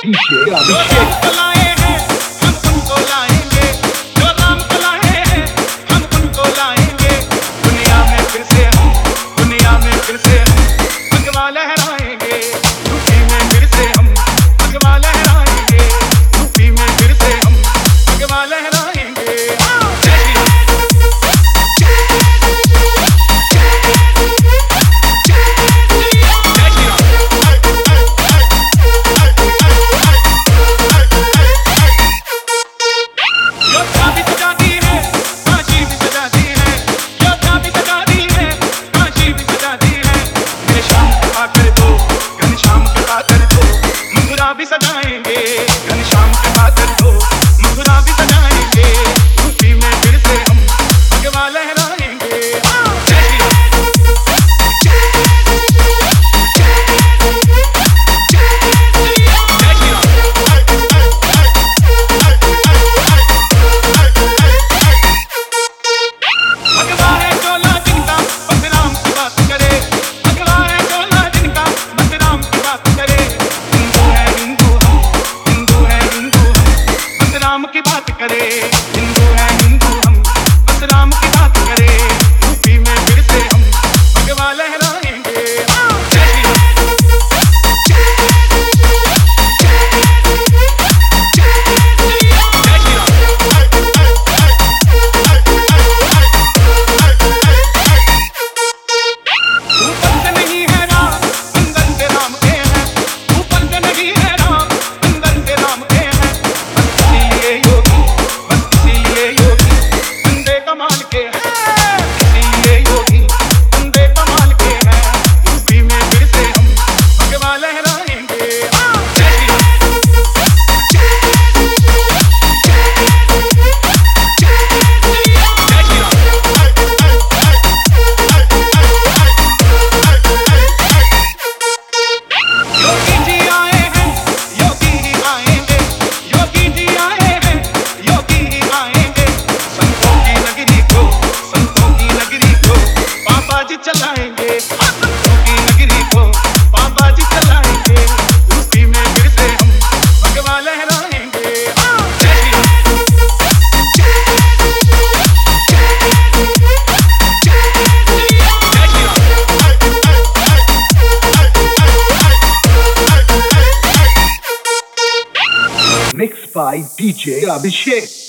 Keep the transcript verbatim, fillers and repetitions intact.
DJ अभिषेक। भी सजाएंगे घनश्याम के बादल को, मथुरा भी सजाएंगे, यूपी में फिर से हम भगवा लहराएंगे। भगवा है चोला जिनका बस राम की बात करे, भगवा है चोला जिनका बस राम की बात करे। राम की बात करे, हिंदू है हिंदू हम, बस राम की बात करे, यूपी में फिर से हम भगवा लहराएंगे। ऊपर से नहीं है राम, अंदर से राम के हैं, ऊपर से नहीं है राम, अंदर से राम के हैं। योगी बस इसीलिए योगी बंदे कमाल के हैं, इसीलिए योगी बंदे कमाल के हैं, यूपी में फिर से हम भगवा लहराएंगे। योगी जी आए हैं, योगी ही आएंगे, योगी जी आए हैं, योगी ही आएंगे। संतों की नगरी को, संतों की नगरी को बाबा जी चलाएंगे, संतों की नगरी को बाबा जी चलाएंगे, यूपी में फिर से हम भगवा लहराएंगे। Mixed by DJ Abhishek.